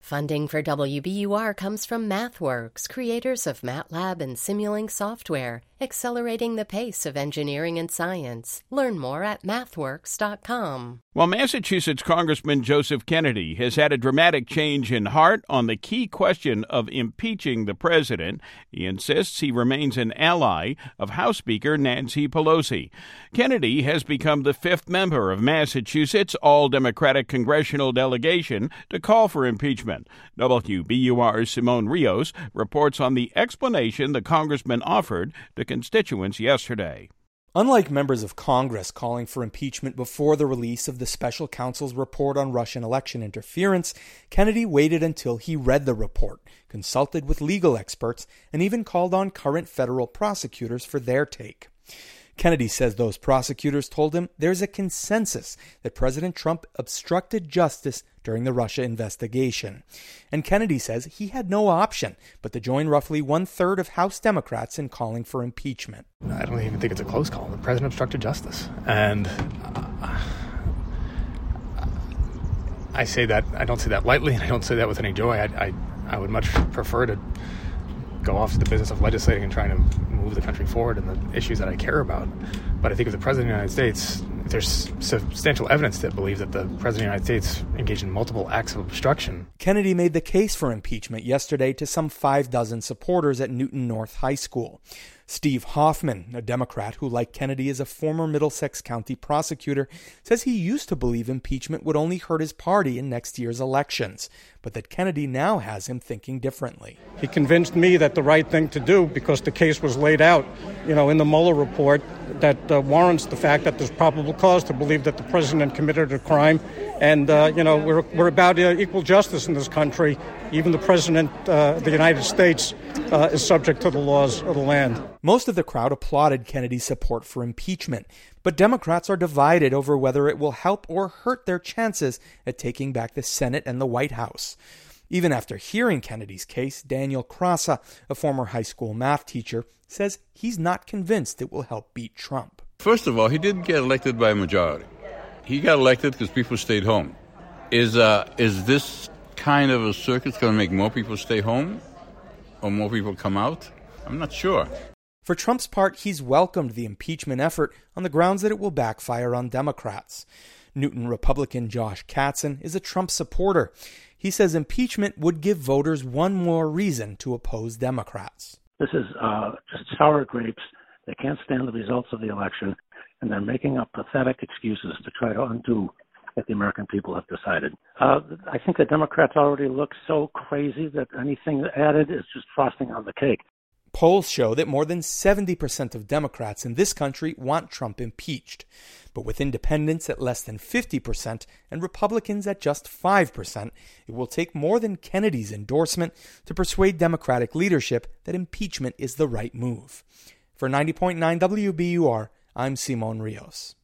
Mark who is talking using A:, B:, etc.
A: Funding for WBUR comes from MathWorks, creators of MATLAB and Simulink software, accelerating the pace of engineering and science. Learn more at mathworks.com.
B: Well, Massachusetts Congressman Joseph Kennedy has had a dramatic change in heart on the key question of impeaching the president. He insists he remains an ally of House Speaker Nancy Pelosi. Kennedy has become the fifth member of Massachusetts' all-Democratic congressional delegation to call for impeachment. WBUR's Simone Rios reports on the explanation the congressman offered to constituents yesterday.
C: Unlike members of Congress calling for impeachment before the release of the special counsel's report on Russian election interference, Kennedy waited until he read the report, consulted with legal experts, and even called on current federal prosecutors for their take. Kennedy says those prosecutors told him there's a consensus that President Trump obstructed justice during the Russia investigation. And Kennedy says he had no option but to join roughly one-third of House Democrats in calling for impeachment.
D: I don't even think it's a close call. The president obstructed justice. And I say that, I don't say that lightly, and I don't say that with any joy. I would much prefer to go off to the business of legislating and trying to move the country forward in the issues that I care about. But I think if the President of the United States, if there's substantial evidence to believe that the President of the United States engaged in multiple acts of obstruction.
C: Kennedy made the case for impeachment yesterday to some 6 supporters at Newton North High School. Steve Hoffman, a Democrat who, like Kennedy, is a former Middlesex County prosecutor, says he used to believe impeachment would only hurt his party in next year's elections, but that Kennedy now has him thinking differently.
E: He convinced me that the right thing to do, because the case was laid out, in the Mueller report, that warrants the fact that there's probable cause to believe that the president committed a crime. And, we're about equal justice in this country. Even the president of the United States is subject to the laws of the land.
C: Most of the crowd applauded Kennedy's support for impeachment, but Democrats are divided over whether it will help or hurt their chances at taking back the Senate and the White House. Even after hearing Kennedy's case, Daniel Krasa, a former high school math teacher, says he's not convinced it will help beat Trump.
F: First of all, he didn't get elected by a majority. He got elected because people stayed home. Is this kind of a circus going to make more people stay home or more people come out? I'm not sure.
C: For Trump's part, he's welcomed the impeachment effort on the grounds that it will backfire on Democrats. Newton Republican Josh Katzen is a Trump supporter. He says impeachment would give voters one more reason to oppose Democrats.
G: This is just sour grapes. They can't stand the results of the election, and they're making up pathetic excuses to try to undo what the American people have decided. I think the Democrats already look so crazy that anything added is just frosting on the cake.
C: Polls show that more than 70% of Democrats in this country want Trump impeached. But with independents at less than 50% and Republicans at just 5%, it will take more than Kennedy's endorsement to persuade Democratic leadership that impeachment is the right move. For 90.9 WBUR, I'm Simone Rios.